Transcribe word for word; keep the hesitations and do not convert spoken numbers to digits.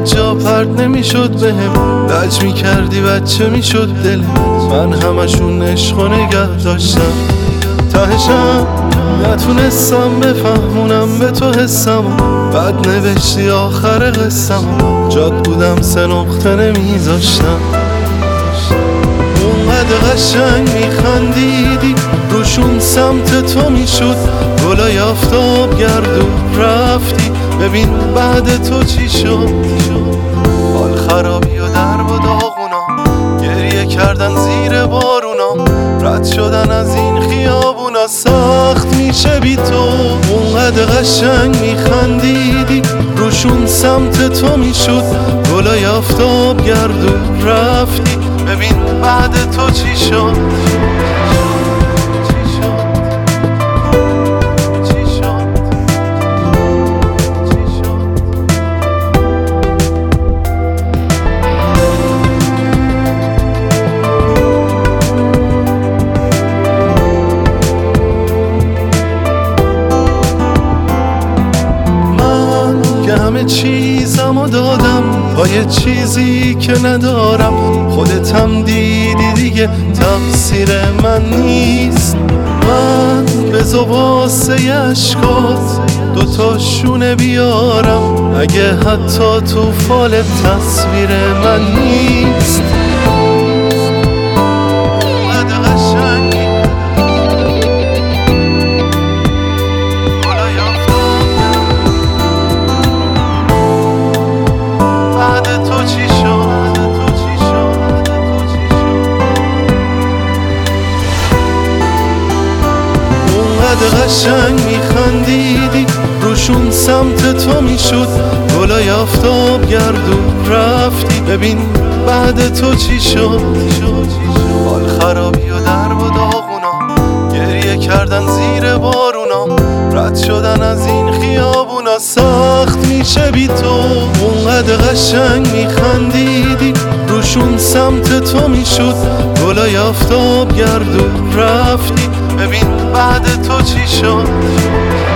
جا پرد نمیشد بهم، لج میکردی بچه میشد دلم، من همشون عشق و نگه داشتم. تهشم نتونستم بفهمونم به تو حسم، بعد نوشتی آخر قصم، جاد بودم سه نقطه نمیذاشتم. اونقدر قشنگ میخندیدی روشون سمت تو میشد، گلای آفتاب گردون رفتی، ببین بعد تو چی شد. حال خرابی و درب و داغونا، گریه کردن زیر بارونا، رد شدن از این خیابونا سخت میشه بی تو. اونقدر قشنگ میخندیدی روشون سمت تو میشد، گلای آفتاب گردون رفتی، ببین بعد تو چی شد. همه چیزمو دادم با یه چیزی که ندارم، خودتم دیدی دیگه تقصیر من نیست. من به واسه اشکات دوتاشونه بیارم، اگه حتی تو فال تصویر من نیست. اونقدر قشنگ میخندیدی روشون سمت تو میشد، گلای آفتاب گردون رفتی، ببین بعد تو چی شد. حال خرابی و درب و داغونا، گریه کردن زیر بارونا، رد شدن از این خیابونا سخت میشه بی تو. اونقدر قشنگ میخندیدی روشون سمت تو میشد، گلای آفتاب گردون رفتی، ببین بعد تو چی شد.